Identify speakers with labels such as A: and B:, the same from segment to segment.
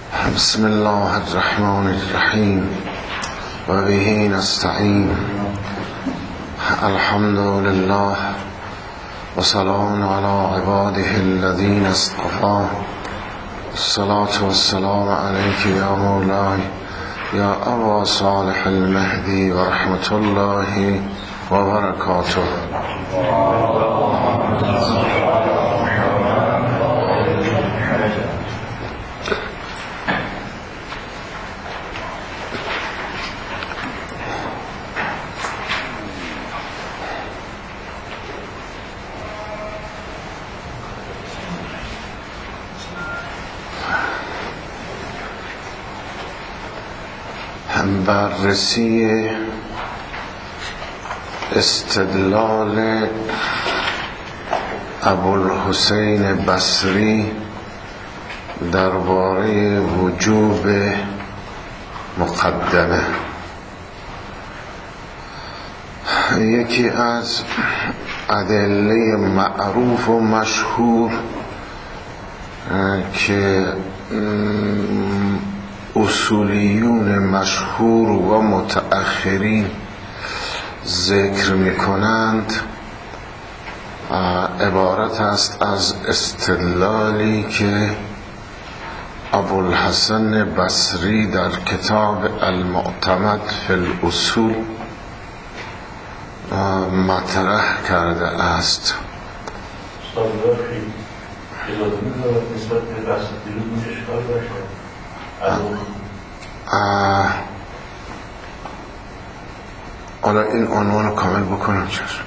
A: بسم الله الرحمن الرحیم و به نستعین. الحمد لله و سلام علی عباده الذین اصطفى. الصلاة والسلام علیک یا مولای یا ابا صالح المهدی و رحمت الله و برکاته. بررسی استدلال ابوالحسین بصری درباره وجوب مقدمه. یکی از ادله معروف و مشهور که اصولیون مشهور و متأخرین ذکر می‌کنند عبارت است از استدلالی که ابوالحسن بصری در کتاب المعتمد فی الاصول مطرح کرده است. حالا این عنوان کامل بکنم چشم.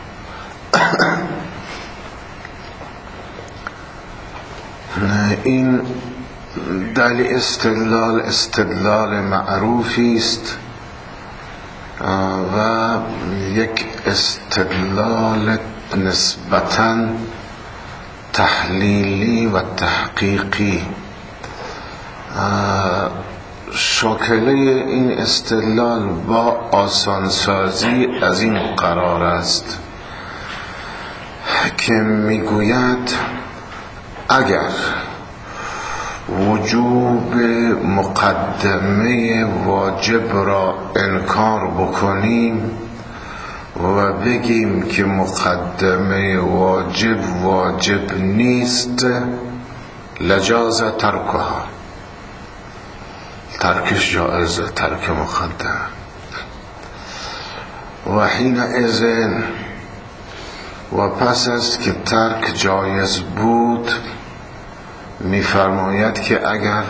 A: این دلیل استدلال معروفی است و یک استدلال نسبتاً تحلیلی و تحقیقی. شاکله این استدلال با آسانسازی از این قرار است که میگوید اگر وجوب مقدمه واجب را انکار بکنیم و بگیم که مقدمه واجب نیست، لجاز ترکها، ترکش جائز، ترک مقدم. و حین اذن و پس است که ترک جایز بود، می‌فرماید که اگر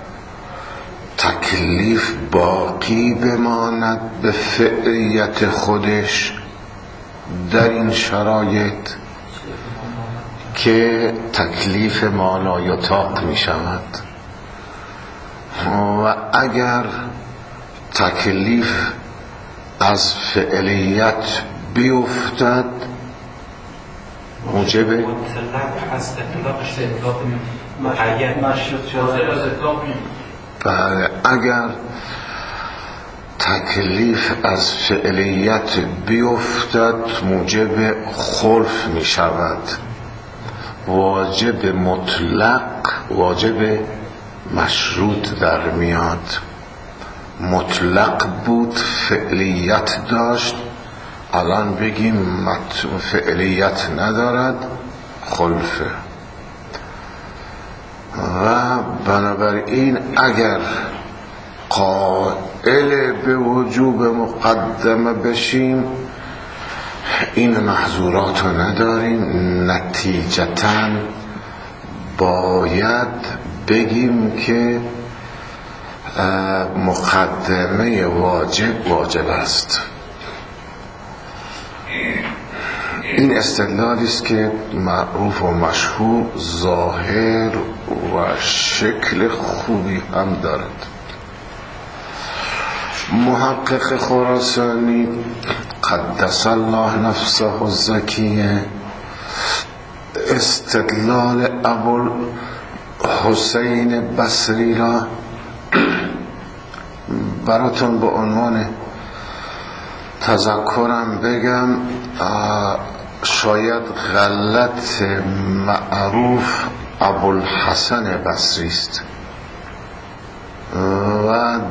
A: تکلیف باقی بماند به فعلیت خودش در این شرایط که تکلیف ما لا یطاق می شود و اگر تکلیف از فعلیت بیفتد موجب اگر تکلیف از فعلیت بیفتد موجب خلف می شود. واجب مطلق واجب مشروط در میاد. مطلق بود، فعلیت داشت، الان بگیم فعلیت ندارد، خلفه. و بنابراین اگر قائل به وجوب مقدمه بشیم این محظورات رو نداریم، نتیجتاً باید بگیم که مقدمه واجب است. این استدلالی است که معروف و مشهور، ظاهر و شکل خوبی هم دارد. محقق خراسانی قدس الله نفسه الزکیه استدلال ابوالحسین بصری را براتون به عنوان تذکرم بگم. شاید غلط معروف ابوالحسن بصری است.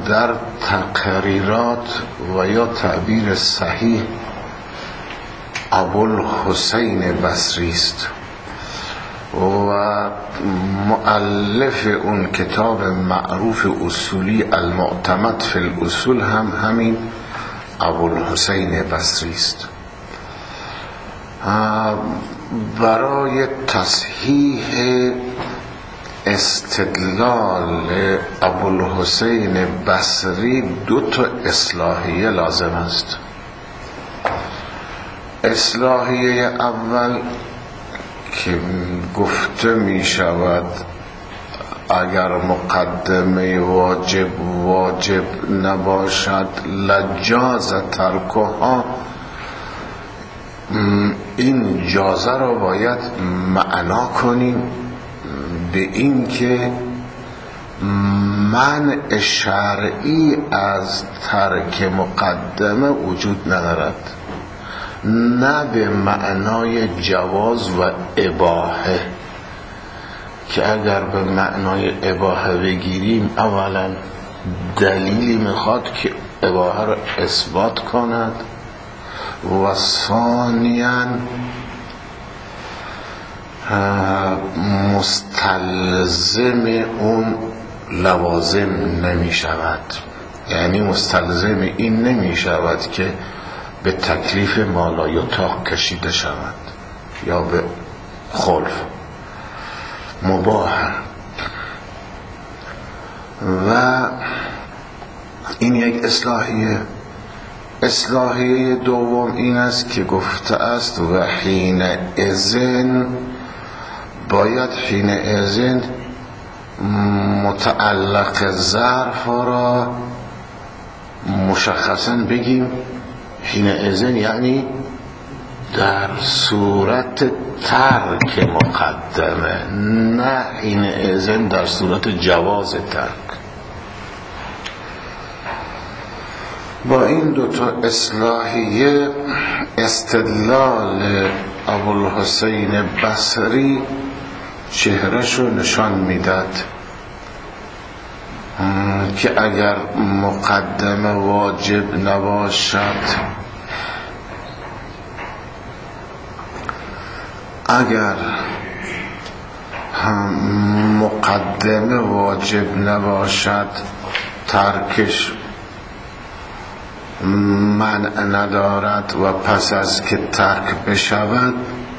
A: در تقریرات و یا تعبیر صحیح ابوالحسین بصری است و مؤلف اون کتاب معروف اصولی المعتمد فی الاصول هم همین ابوالحسین بصری است. برای تصحیح استدلال ابوالحسین بصری 2 اصلاحیه لازم است. اصلاحیه اول که گفته می شود اگر مقدمه واجب نباشد لجاز ترکها، این جازه را باید معنا کنیم به این که منع شرعی از ترک مقدمه وجود ندارد، نه به معنای جواز و اباحه، که اگر به معنای اباحه بگیریم اولا دلیلی میخواد که اباحه را اثبات کند و ثانیاً مستلزم اون لوازم نمی شود، یعنی مستلزم این نمی شود که به تکلیف مالایطاق کشیده شود یا به خلف مباح. و این یک اصلاحیه. اصلاحیه دوم این است که گفته است و حین اذن، باید حین اذن متعلق ظرف را مشخصا بگیم. حین اذن یعنی در صورت ترک مقدمه، نه حین اذن در صورت جواز ترک. با این 2 اصلاحیه استدلال ابوالحسین بصری چهرهشو نشان میداد که اگر مقدمه واجب نباشد، اگر مقدمه واجب نباشد ترکش منع ندارد و پس از که ترک بشود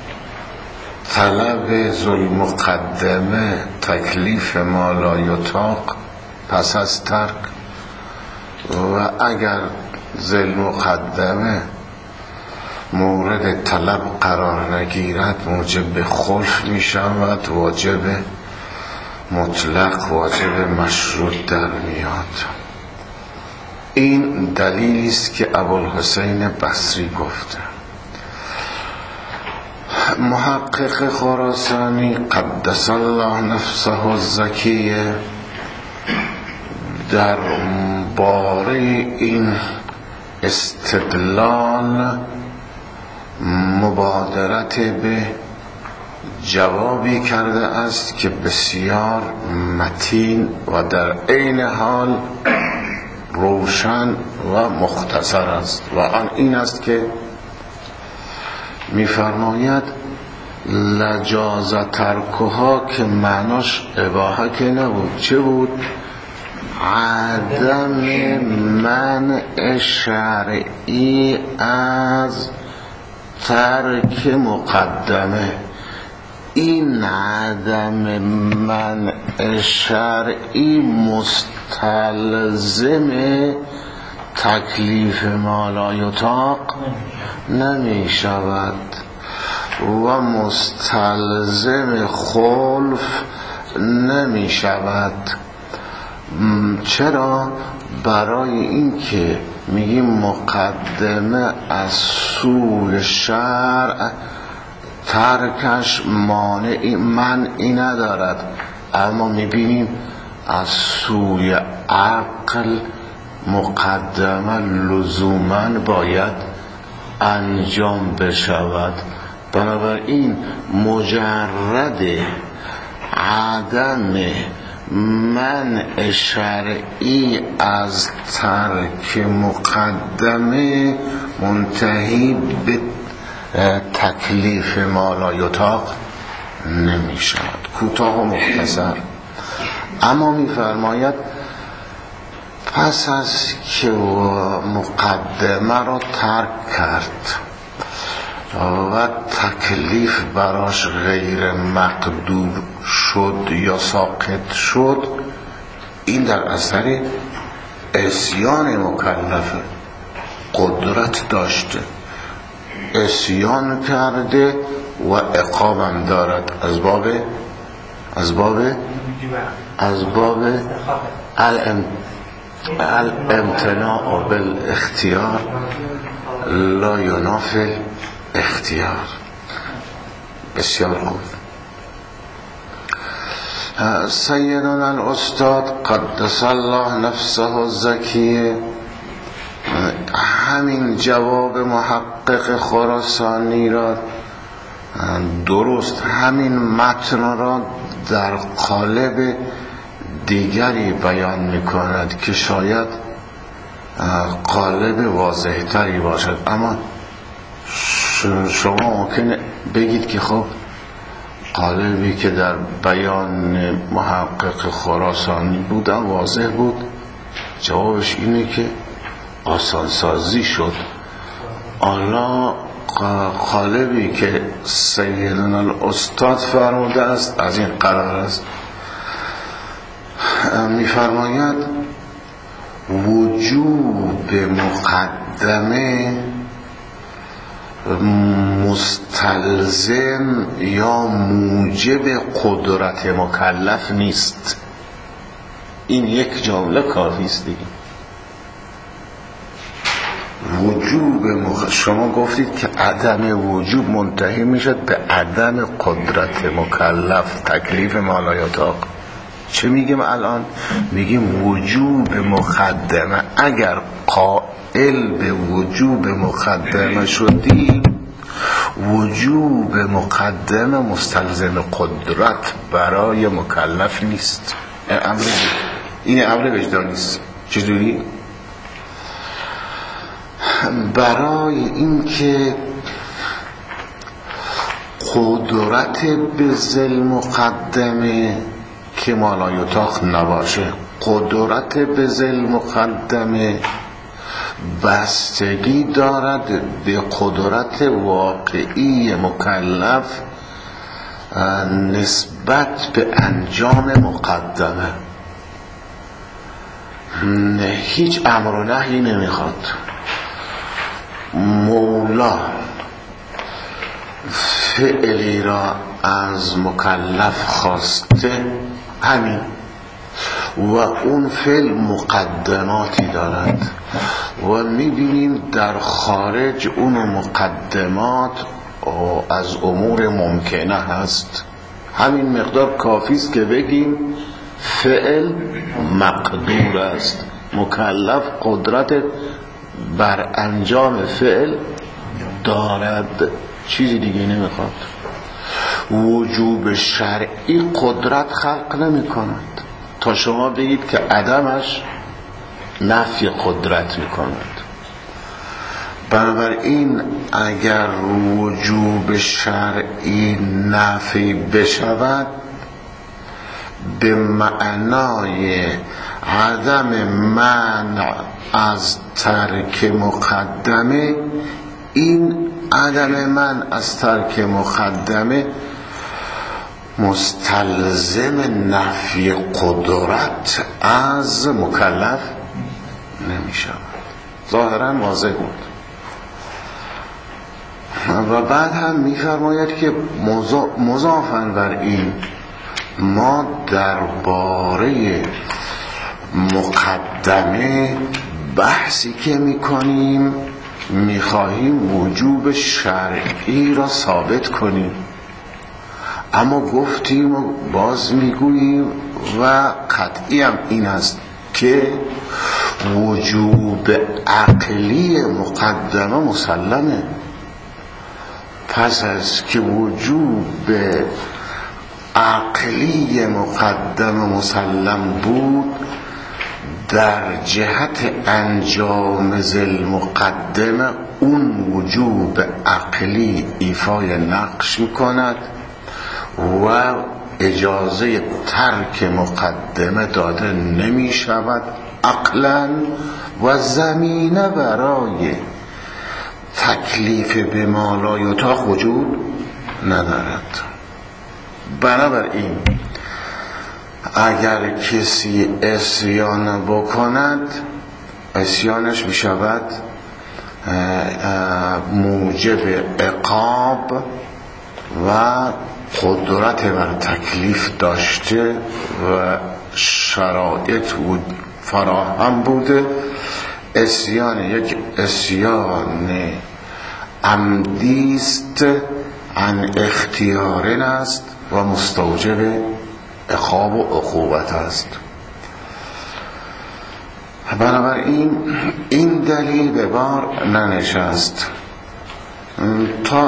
A: طلب ذوالمقدمه تکلیف مالایطاق پس از ترک، و اگر ذوالمقدمه مورد طلب قرار نگیرد موجب خلف می شود، واجب مطلق، واجب مشروط در میاد. این دلیلی است که ابوالحسین بصری گفته. محقق خراسانی قدس الله نفسه الزکیه در باره این استدلال مبادرت به جوابی کرده است که بسیار متین و در عین حال روشن و مختصر است، و آن این است که می‌فرماید لجاز ترکها، که معناش اباحه که نبود، چه بود؟ عدم منع شرعی از ترک مقدمه. این عدم منع شرعی مستلزم تکلیف مالایطاق نمی شود و مستلزم خلف نمی شود. چرا؟ برای این که میگیم مقدمه از سوی شرع ترکش منعی ندارد، اما میبینیم از سوی عقل مقدمه لزوما باید انجام بشود. بنابراین مجرد عدم منع شرعی از ترک مقدمه منتهی به تکلیف ما لا یطاق نمی شود. کوتاه و مختصر. اما می‌فرماید پس از که مقدمه را ترک کرد و تکلیف براش غیر مقدور شد یا ساقط شد، این در اثر عصیان مکلفه. قدرت داشته، عصیان کرده و عقابم دارد از باب الامتناع بالاختیار لا ینافی اختیار. بسیار خوب. سیدنا الاستاد قدس الله نفسه الزکیه همین جواب محقق خراسانی را درست همین متن را در قالب دیگری بیان می‌کند که شاید قالب واضح تری باشد. اما شما ممکنه بگید که خب قالبی که در بیان محقق خراسانی بود واضح بود. جوابش اینه که آسانسازی شد. حالا قالبی که سیدنا الاستاد فرموده است از این قرار است. می‌فرماید وجوب مقدمه مستلزم یا موجب قدرت مکلف نیست. این یک جمله کافی است دیگه. شما گفتید که عدم وجوب منتهی میشد به عدم قدرت مکلف، تکلیف ما لا یطاق. چه میگیم الان؟ میگیم وجوب مقدمه. اگر قائل به وجوب مقدمه شدی، وجوب مقدمه مستلزم قدرت برای مکلف نیست. این امر وجدانی است. چجوری؟ برای اینکه قدرت بذل مقدمه که ما لا یطاق نباشه، قدرت بذل مقدمه بستگی دارد به قدرت واقعی مکلف نسبت به انجام مقدمه. هیچ امر و نهی نمیخواد. مولا فعلی را از مکلف خواسته همین، و اون فعل مقدماتی دارد و میبینیم در خارج اون مقدمات از امور ممکنه هست. همین مقدار کافی است که بگیم فعل مقدور است، مکلف قدرت بر انجام فعل دارد، چیزی دیگه نمیخواد. وجوب شرعی قدرت خلق نمی کند تا شما بگید که عدمش نفی قدرت می کند. بنابراین اگر وجوب شرعی نفی بشود به معنای عدم منع از ترک مقدمه، این عدم منع از ترک مقدمه مستلزم نفی قدرت از مکلف نمی شود. ظاهرا واضح بود. و بعد هم می فرماید که مضافاً بر این ما درباره مقدمه بحثی که می کنیم می خواهیم وجوب شرعی را ثابت کنیم، اما گفتیم و باز میگوییم و قطعی هم این است که وجوب عقلی مقدمه مسلمه. پس از که وجوب عقلی مقدم مسلم بود، در جهت انجام ذل مقدمه اون وجوب عقلی ایفای نقش میکند و اجازه ترک مقدمه داده نمی شود عقلا و زمینه برای تکلیف به ما لا یطاق وجود ندارد. بنابراین اگر کسی عصیان بکند، عصیانش می شود موجب عقاب و قدرت بر تکلیف داشته و شرایط فراهم بوده. عصیان یک عصیان عمدیست، عن اختیارن است و مستوجب عقاب و عقوبت است. بنابراین این دلیل به بار ننشست. تا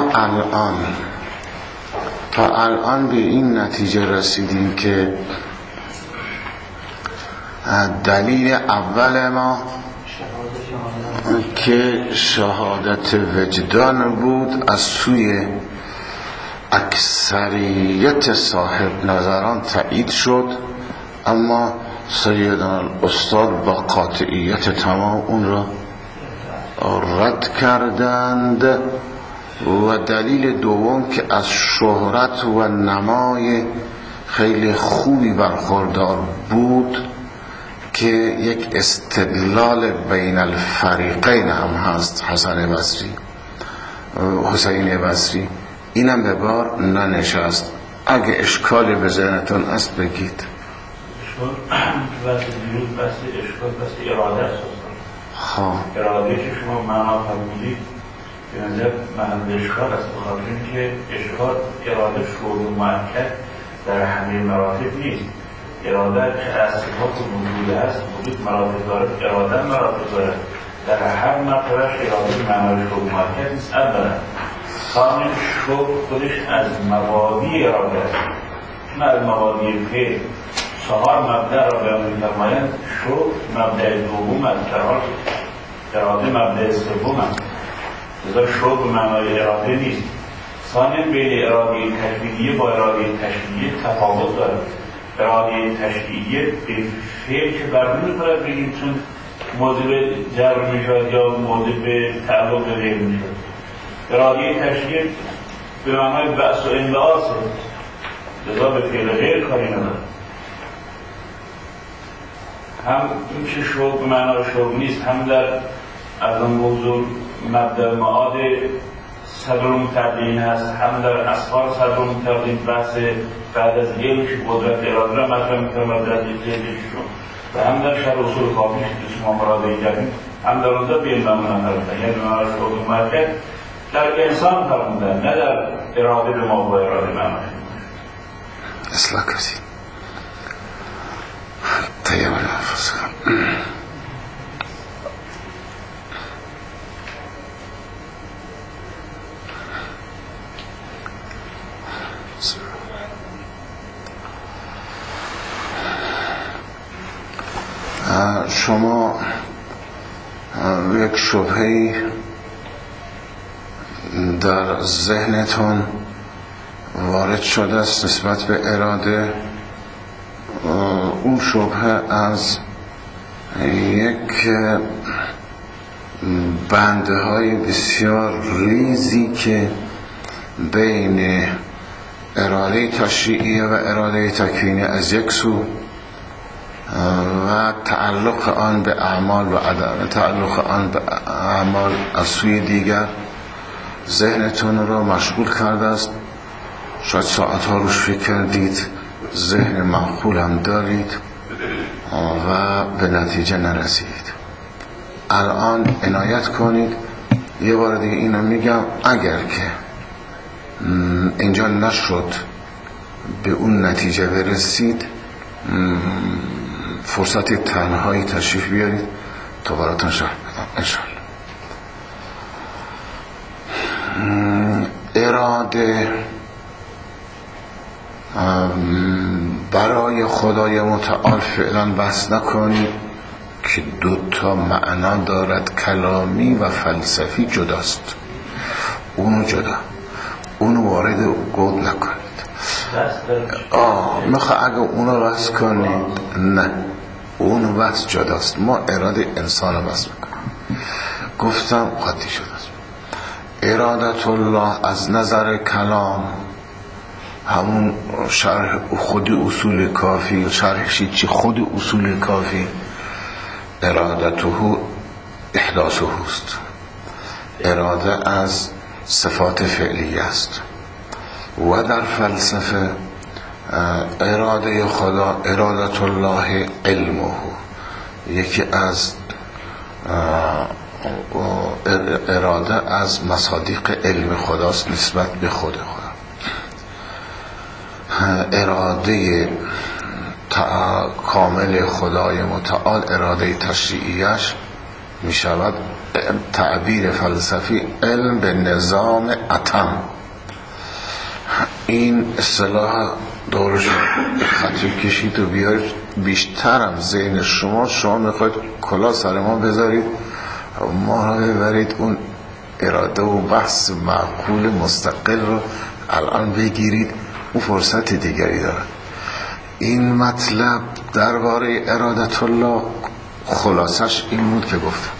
A: الان به این نتیجه رسیدیم که دلیل اول ما که شهادت وجدان بود از سوی اکثریت صاحب نظران تایید شد، اما سیدنا الاستاد با قاطعیت تمام اون را رد کردند. و دلیل دوم که از شهرت و نمای خیلی خوبی برخوردار بود که یک استدلال بین الفریقین هم هست، حسین بصری، اینم به بار ننشست. اگه اشکالی به ذهنتون است بگید.
B: بس اشکال بس اراده است. اراده که شما معنا فرمودید به نظر محل اشکال است، بخاطر اینکه اشکال اراده شعور مؤکد در همه مراتب نیست. اراده که از صفات موجود است، وجود مراتب دارد، اراده مراتب دارد، در هر مرتبهش اراده معنای شعور مؤکد نیست. اولا ثانیا شعور خودش از مبادی اراده است، چون از مبادی فعل 4 مبدأ را بیان می‌فرمایند. شعور مبدأ دوم است، در حالی که اراده مبدأ سوم است. لذا شعور به معنای اراده نیست. ثانیا بین اراده تشریعیه با اراده تشریعیه تفاوت دارد. اراده تشریعیه به فعل که برمی می‌خورد بگیم چون موضوع جبر می‌شود یا موضوع به تعلق به غیر می‌شود. اراده تشریعیه به معنای بحث و انبعاث است، لذا به فعل غیر کاری ندارد. هم این که شوق به معنای شوق نیست، هم در از اون موضوع مبدأ معاد صدرون تبدیل هست، هم در اسفار صدرون تبدیل بحث بعد از یک قدرت اراده را مطرح می‌کنم در دیگه‌شون، و هم در شرح اصول کافی که شما مراجعه کردید هم در اونجا به این معنی فرمودن، یعنی معنای شوق مؤکد در انسان فرمودن، نه در اراده به ما با اراده معنی.
A: اصلاح کردید. طيب النفس. شما یک شبهه‌ای در ذهنتون وارد شده است نسبت به اراده. اون شبهه از یک بنده های بسیار ریزی که بین اراده تشریعیه و اراده تکوینی از یک سو و تعلق آن به اعمال و عدم تعلق آن به اعمال از سوی دیگر ذهنتون رو مشغول کرده است. شاید ساعتها روش فکر کردید، ذهن معقول هم دارید و به نتیجه نرسید. الان عنایت کنید، یه بار دیگه اینو میگم، اگر که اینجا نشد به اون نتیجه برسید فرصت تنهایی تشریف بیارید تا براتون شرح بدم انشاءالله. اراده برای خدای متعال فعلا بحث نکنید که دو تا معنا دارد، کلامی و فلسفی جداست. اونو جدا، اونو وارد گود نکنید. میخواه اگه اونو بحث کنید، نه، اونو بحث جداست. ما اراده انسان رو بحث میکنیم. گفتم قطعی شداست. ارادت الله از نظر کلام همون شرح خود اصول کافی، شرحشی چی خود اصول کافی، ارادته احداثه است. اراده از صفات فعلی است. و در فلسفه اراده خدا، ارادت الله علمه، یکی از اراده از مصادیق علم خداست نسبت به خود خدا. اراده کامل خدای متعال، اراده تشریعیش می شود تعبیر فلسفی علم به نظام اتم. این اصطلاح دورش خطیب کشید و بیارید بیشترم ذهن شما میخواید کلا سر ما بذارید، ما را ببرید اون اراده و بحث معقول مستقل رو الان بگیرید، اون فرصت دیگری داره. این مطلب درباره ارادت الله خلاصش این بود که گفتم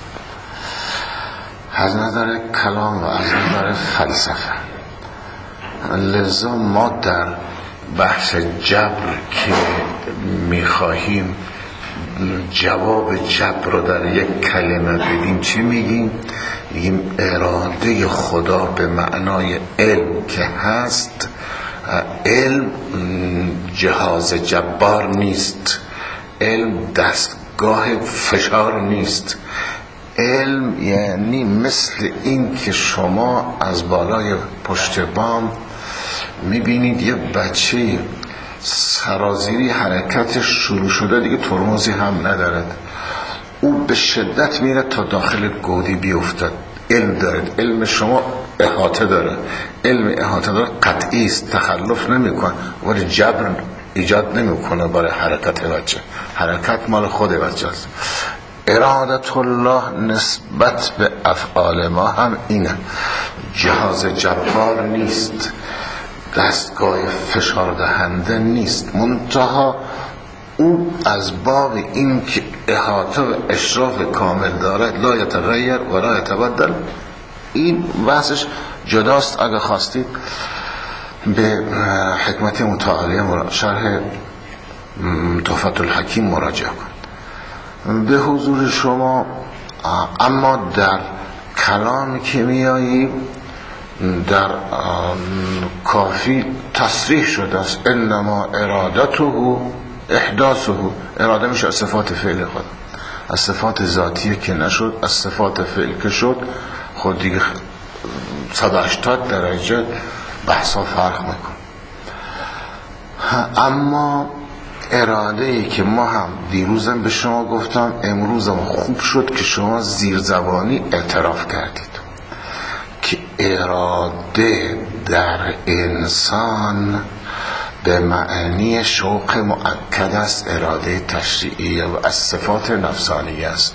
A: از نظر کلام و از نظر فلسفه. لذا ما در بحث جبر که میخواهیم جواب جبر رو در یک کلمه بدیم چی میگیم؟ میگیم اراده خدا به معنای علم که هست. علم جهاز جبار نیست، علم دستگاه فشار نیست. علم یعنی مثل این که شما از بالای پشت بام میبینید یه بچه سرازیری حرکت شروع شده دیگه ترمزی هم ندارد، او به شدت میره تا داخل گودی بیفتد. علم دارد، علم شما احاطه داره، علم احاطه داره قطعی است، تخلف نمیکنه، ولی جبر ایجاد نمیکنه برای حرکت بچه. حرکت مال خود بچه است. ارادت الله نسبت به افعال ما هم اینه، جهاز جبار نیست، دستگاه فشار دهنده نیست، منتها او از باب این که احاطه و اشراف کامل دارد، لا یتغیر و لا یتبدل. این بحثش جداست. اگه خواستید به حکمت متعالیه شرح تحفة الحکیم مراجعه کن به حضور شما. اما در کلامی که میایی در کافی تصریح شده است انما ارادته احداثه. اراده میشه از صفات فعل خدا، از صفات ذاتیه که نشد، از صفات فعل که شد. خود دیگه 180 درجه بحثا فرق میکن. اما اراده ای که ما هم دیروزم به شما گفتم، امروزم خوب شد که شما زیرزبانی اعتراف کردید که اراده در انسان به معنی شوق مؤکد است، اراده تشریعی و از صفات نفسانی است.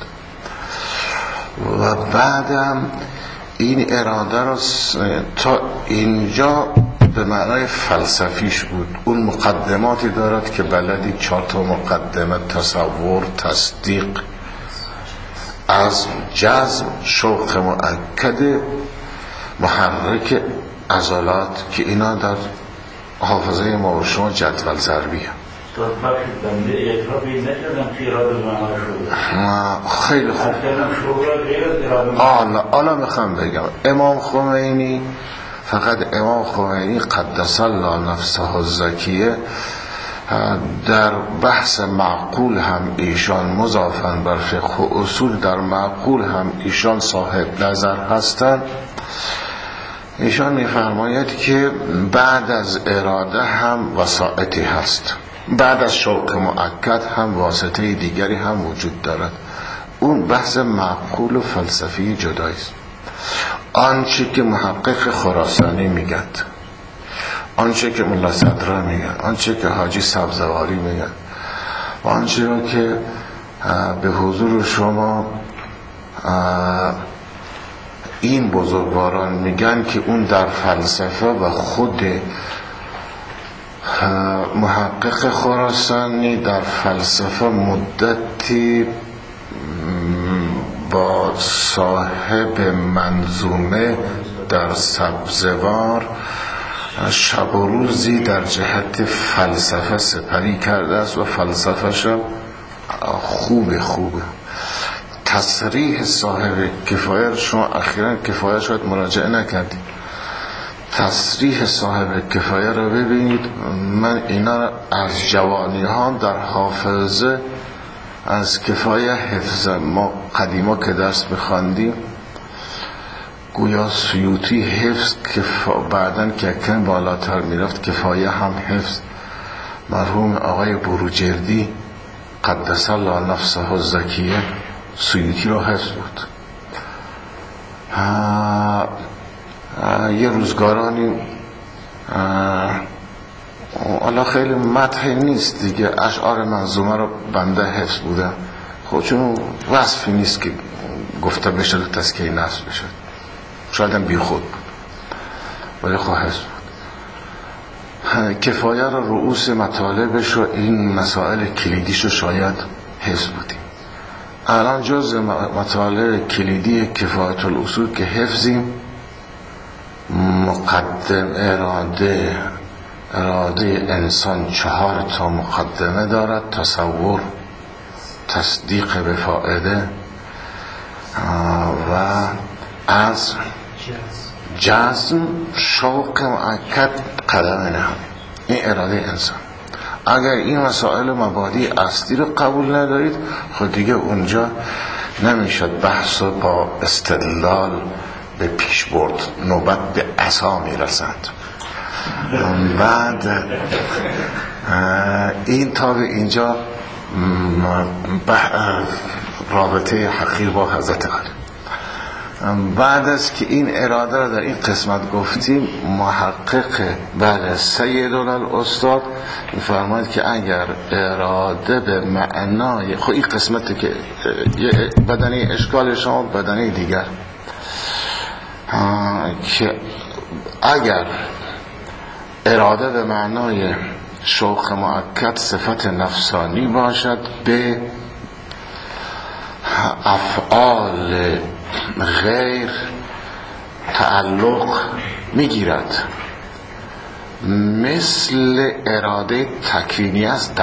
A: و بعدم این اراده رو تا اینجا به معنای فلسفیش بود. اون مقدماتی دارد که بلدی 4 تا مقدمه: تصور، تصدیق، از جزم، شوق مؤکد، محرک عضلات، که اینا در حافظه ما و شما جدول ضربیه. خیلی خوب. حالا میخوام بگم امام خمینی، فقط امام خمینی قدس الله نفسه الزکیه، در بحث معقول هم ایشان مضافاً بر فقه و اصول در معقول هم ایشان صاحب نظر هستند. ایشان میفرماید که بعد از اراده هم وسائطی هست، بعد از شوق مؤکد هم واسطه دیگری هم وجود دارد. اون بحث معقول و فلسفی جداییست. آنچه که محقق خراسانی میگد آنچه که ملا صدرا میگن، آنچه که حاجی سبزواری میگن و آنچه را که به حضور شما این بزرگواران میگن که اون در فلسفه و خود محقق خراسانی در فلسفه مدتی با صاحب منظومه در سبزوار شب و روزی در جهت فلسفه سپری کرده است و فلسفه‌ش خوبه. تصریح صاحب کفایه، شما اخیراً کفایه شاید مراجعه نکردید، تصریح صاحب کفایه رو ببینید. من اینا رو از جوانی ها در حافظه از کفایه حفظ، ما قدیما که درس بخواندیم گویا سیوطی حفظ، بعدن که کم بالاتر میرفت کفایه هم حفظ. مرحوم آقای بروجردی قدس الله نفسه الزکیه سیوطی را حفظ بود. یه روزگارانی حالا خیلی مدحی نیست دیگه، اشعار منظومه رو بنده حفظ بودم، خب چون وصفی نیست که گفته بشه و تزکیه نفس بشه، شاید هم بی خود بود ولی خب حفظ بود. کفایه رو رؤوس مطالبش و این مسائل کلیدیش رو شاید حفظ بودیم. الان جز مطالب کلیدی کفایت الاصول که حفظیم مقدم اراده انسان 4 تا مقدمه دارد: تصور، تصدیق به فائده و از جزم، شوق مؤکد، قدم نهانی. این اراده انسان. اگر این مسائل مبادی اصلی رو قبول ندارید خود دیگه اونجا نمیشد بحث رو با استدلال به پیش برد، نوبت به عصا میرسند. بعد این تا به اینجا رابطه حقیر با حضرت علی. بعد از که این اراده را در این قسمت گفتیم، محقق بله سیدنا الاستاد می‌فرماید که اگر اراده به معنای خب این قسمتی که بدنه اشکال شما بدنه دیگر، که اگر اراده به معنای شوق مؤکد صفت نفسانی باشد به افعال غیر تعلق میگیرد، مثل اراده تکوینی است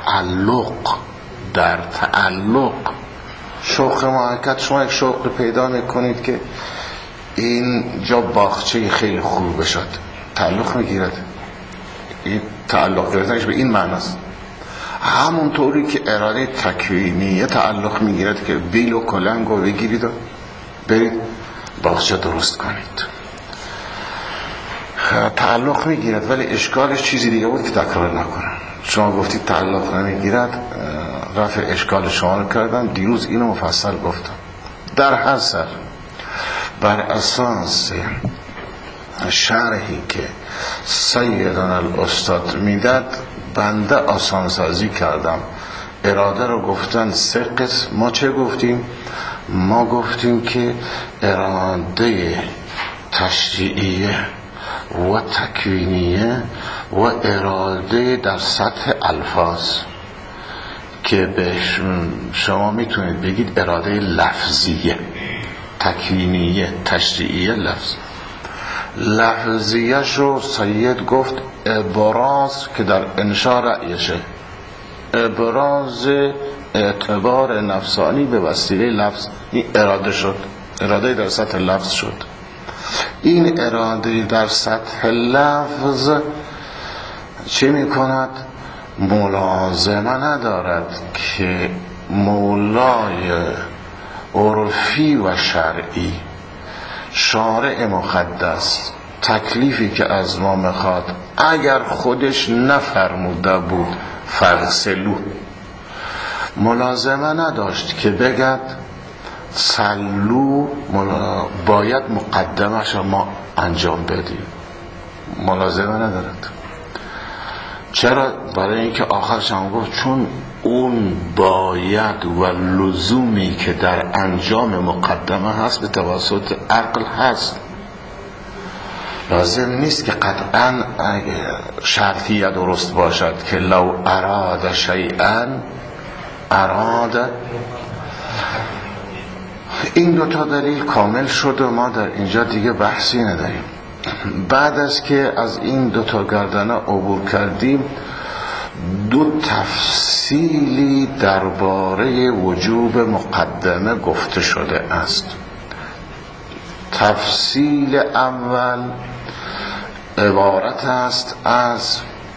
A: در تعلق شوق مؤکد. شما یک شوق پیدا میکنید که این جا باغچه خیلی خوب بشد، تعلق میگیرد. این تعلق گرفتنش به این معنی است. همونطوری که اراده تکوینی تعلق میگیرد که بیل و کلنگ رو بگیرید و برید باغچه درست کنید، تعلق میگیرد. ولی اشکالش چیزی دیگه بود که تکرار نکنم. شما گفتید تعلق نمیگیرد، رفع اشکال شما رو کردم. دیروز اینو مفصل گفتم. در هر سر بر اساس شرحی که سیدنا الاستاد میداد بنده آسانسازی کردم. اراده رو گفتن 3 قسم. ما چه گفتیم؟ ما گفتیم که اراده تشریعیه و تکوینیه و اراده در سطح الفاظ که به شما میتونید بگید اراده لفظیه، تکوینیه، تشریعیه، لفظیه شو سید گفت ابراز که در انشاء رأیشه، ابراز اعتبار نفسانی به وسیله لفظ. این اراده شد، اراده در سطح لفظ شد. این اراده در سطح لفظ چه می کند؟ ملازمه ندارد که مولای عرفی و شرعی، شارع مقدس، تکلیفی که از ما میخواد اگر خودش نفرموده بود فغسلو، ملازمه نداشت که بگد سلو باید مقدمش ما انجام بدیم. ملازمه ندارد. چرا؟ برای اینکه آخرش هم گفت چون اون باید و لزومی که در انجام مقدمه هست به توسط عقل هست. لازم نیست که قطعا شرطیه درست باشد که لو اراد شیئا اراد. این دوتا دلیل کامل شد و ما در اینجا دیگه بحثی نداریم. بعد از که از این دوتا گردنه عبور کردیم، دو تفصیلی درباره وجوب مقدمه گفته شده است. تفصیل اول عبارت است از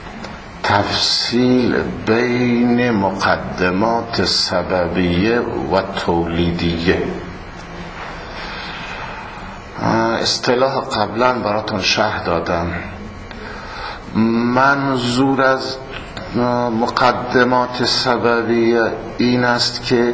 A: تفصیل بین مقدمات سببیه و تولیدیه. اصطلاح قبلا براتون شرح دادم. منظور از مقدمات سببیه این است که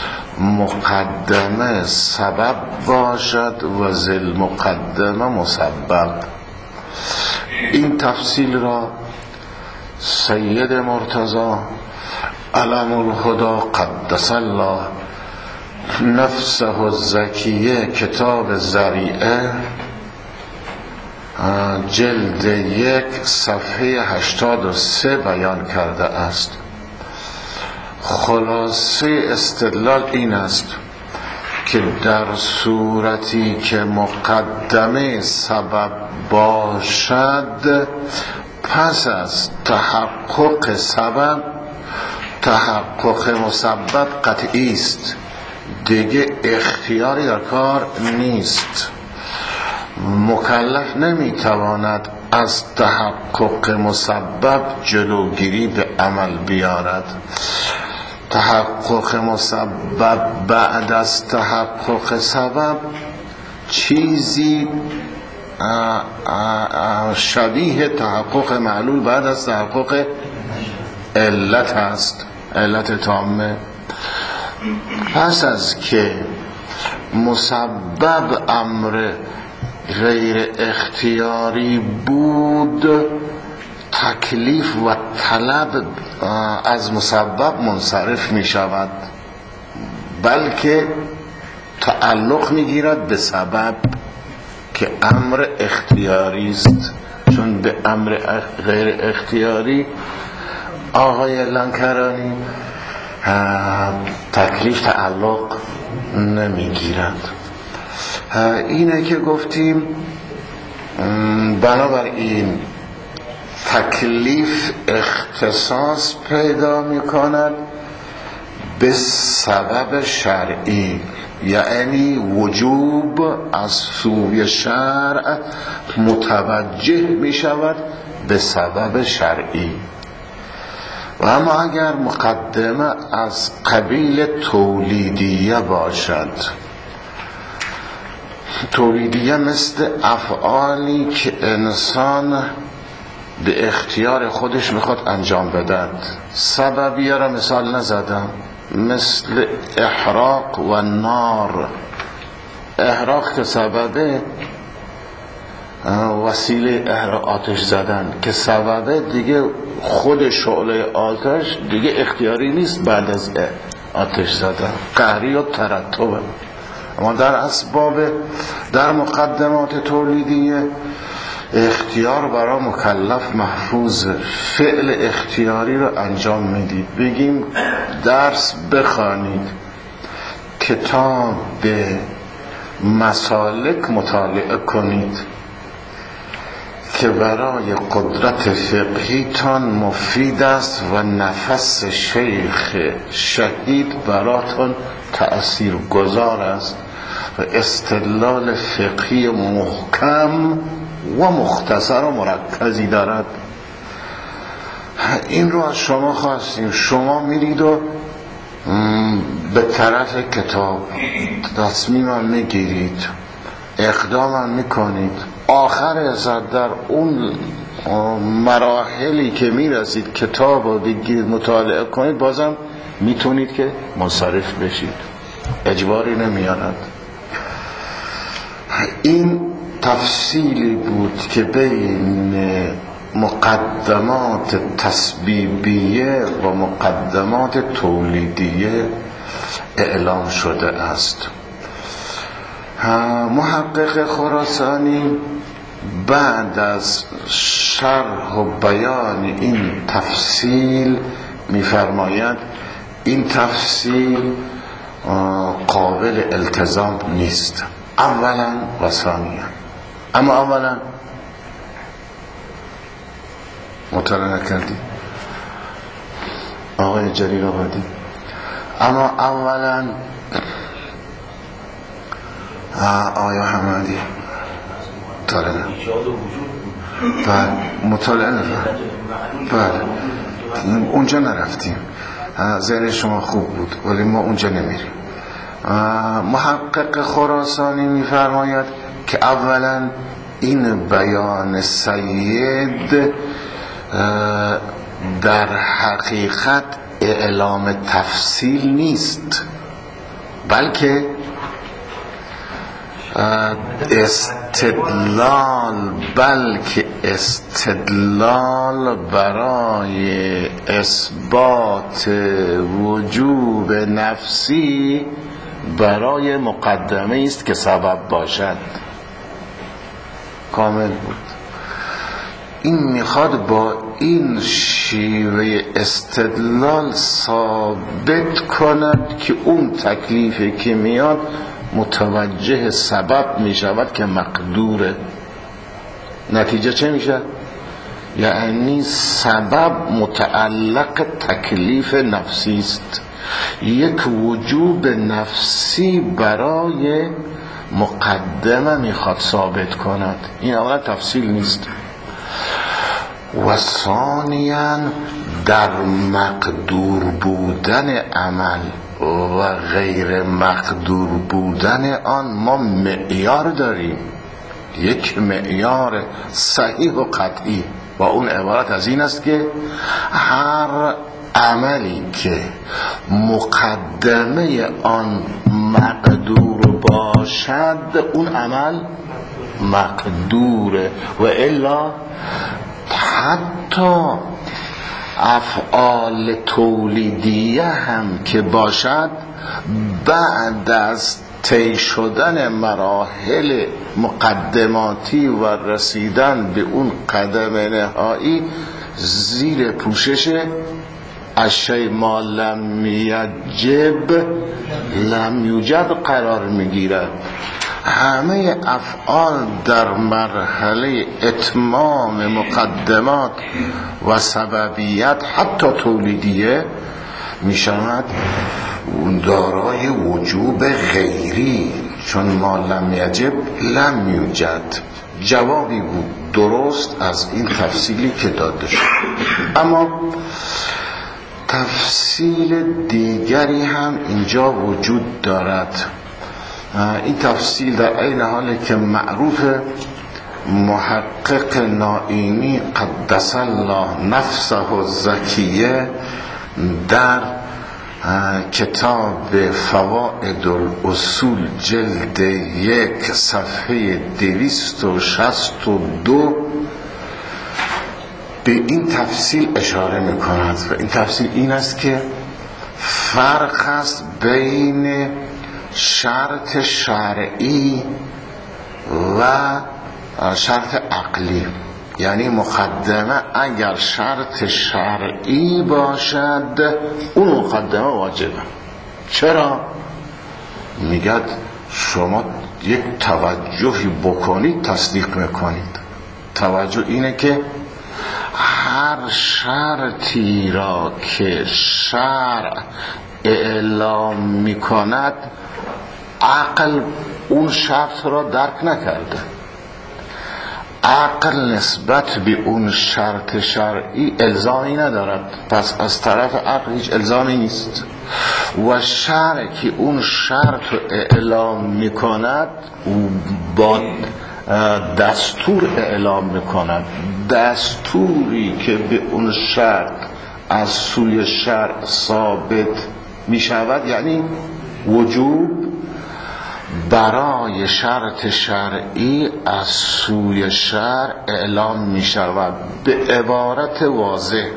A: مقدمه سبب باشد و ذل مقدمه مسبب. این تفصیل را سید مرتضی علم الهدی قدس الله نفسه الزکیه کتاب ذریعه جلد 1 صفحه 83 بیان کرده است. خلاصه استدلال این است که در صورتی که مقدمه سبب باشد، پس از تحقق سبب تحقق مسبب قطعی است، دیگه اختیاری در کار نیست. مکلف نمیتواند از تحقق مسبب جلوگیری به عمل بیارد. تحقق مسبب بعد از تحقق سبب چیزی شبیه تحقق معلول بعد از تحقق علت است، علت تامه. پس از که مسبب امر غیر اختیاری بود، تکلیف و طلب از مسبب منصرف می شود، بلکه تعلق می گیرد به سبب که امر اختیاری است. چون به امر غیر اختیاری آقای لنکرانی تکلیف تعلق نمی گیرد. اینه که گفتیم بنابراین تکلیف اختصاص پیدا می کند به سبب شرعی، یعنی وجوب از سوی شرع متوجه می شود به سبب شرعی. و اما اگر مقدمه از قبیل تولیدیه باشد، تولیدیه مثل افعالی که انسان به اختیار خودش میخواد انجام بدد. سببیه را مثال نزدم، مثل احراق و نار. احراق که سببه، وسیله آتش زدن که سببه، دیگه خود شعله آتش دیگه اختیاری نیست بعد از آتش زدن، قهری و ترتبه. اما در اسباب، در مقدمات تولیدیه اختیار برای مکلف محفوظ. فعل اختیاری رو انجام میدید. بگیم درس بخوانید، کتاب مسالک مطالعه کنید که برای قدرت فقهیتان مفید است و نفس شیخ شهید براتون تأثیر گذار است و استدلال فقهی محکم و مختصر و مرکزی دارد. این رو از شما خواستیم. شما میرید و به طرف کتاب تصمیم میگیرید، اقدام میکنید. آخر ازد در اون مراحلی که میرسید کتاب رو بگیرید مطالعه کنید، بازم میتونید که منصرف بشید، اجباری نمیاند. این تفصیلی بود که بین مقدمات تسبیبیه و مقدمات تولیدیه اعلام شده است. محقق خراسانی بعد از شرح و بیان این تفصیل می‌فرماید این تفصیل قابل التزام نیست، اولا و ثانیا. اما اولا مطالعه نکردی آقای جلیل آبادی، اما اولا آقای حمادی مطالعه نفرد اونجا نرفتیم، ذهن شما خوب بود ولی ما اونجا نمیریم. محقق خراسانی میفرماید که اولا این بیان سید در حقیقت اعلام تفصیل نیست، بلکه استدلال برای اثبات وجوب نفسی برای مقدمه است که سبب باشد. کامل بود. این میخواد با این شیوه استدلال ثابت کند که اون تکلیفی که میاد متوجه سبب میشود که مقدوره. نتیجه چه میشه؟ یعنی سبب متعلق تکلیف نفسی است، یک وجوب نفسی برای مقدمه میخواد ثابت کند. این اولا تفصیل نیست. و ثانیاً در مقدور بودن عمل و غیر مقدور بودن آن ما معیار داریم، یک معیار صحیح و قطعی، و اون عبارت از این است که هر عملی که مقدمه آن مقدور باشد اون عمل مقدوره، و الا حتی افعال تولیدیه هم که باشد بعد از طی شدن مراحل مقدماتی و رسیدن به اون قدم نهایی زیر پوشش اشیاء ما لم یجب لم یوجد قرار میگیرد. همه افعال در مرحله اتمام مقدمات و سببیت حتی تولیدیه میشود دارای وجوب غیری، چون ما لم یجب لم یوجد. جوابی بود درست از این تفصیلی که داده شد. اما تفصیل دیگری هم اینجا وجود دارد. این تفصیل در این حالی که معروف محقق نائینی قدس الله نفسه الزکیه در کتاب فوائد الاصول جلد 1 صفحه 262 به این تفصیل اشاره می‌کند و این تفصیل این است که فرق است بین شرط شرعی و شرط عقلی. یعنی مقدمه اگر شرط شرعی باشد اون مقدمه واجبه. چرا؟ میگد شما یک توجهی بکنید تصدیق میکنید. توجه اینه که هر شرطی را که شرع اعلام میکند عقل اون شرط را درک نکرده. عقل نسبت به اون شرط شرعی الزامی ندارد، پس از طرف عقل هیچ الزامی نیست. و شرع که اون شرط رو اعلام میکند با دستور اعلام میکند. دستوری که به اون شرط از سوی شرع ثابت میشود یعنی وجوب، برای شرط شرعی از سوی شرع اعلام می شود به عبارت واضح.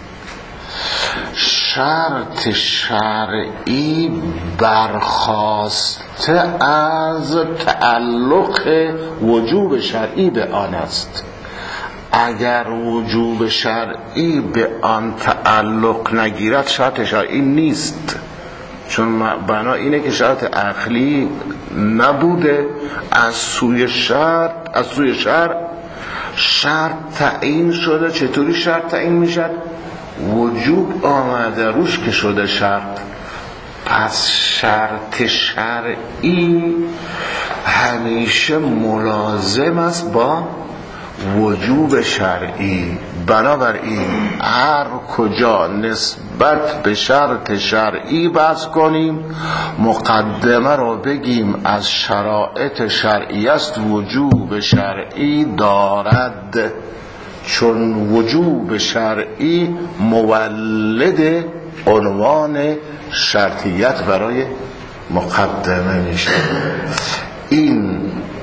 A: شرط شرعی برخاسته از تعلق وجوب شرعی به آن است. اگر وجوب شرعی به آن تعلق نگیرد شرط شرعی نیست، چون بنا اینه که شرط عقلی نبوده، از سوی شرع شرط تعیین شده. چطوری شرط تعیین میشد؟ وجوب آمده روش که شده شرط. پس شرط شرعی همیشه ملازم است با وجوب شرعی. بنابراین هر کجا نسبت به شرط شرعی بحث کنیم مقدمه رو بگیم از شرایط شرعی است وجوب شرعی دارد، چون وجوب شرعی مولد عنوان شرطیت برای مقدمه میشه. این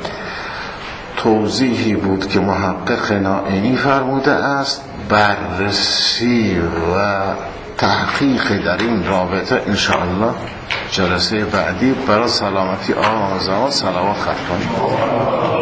A: توضیحی بود که محقق نائینی فرموده است. بررسی و تحقیق در این رابطه انشاءالله جلسه بعدی برای سلامتی آزاد صلوات خط کنیم.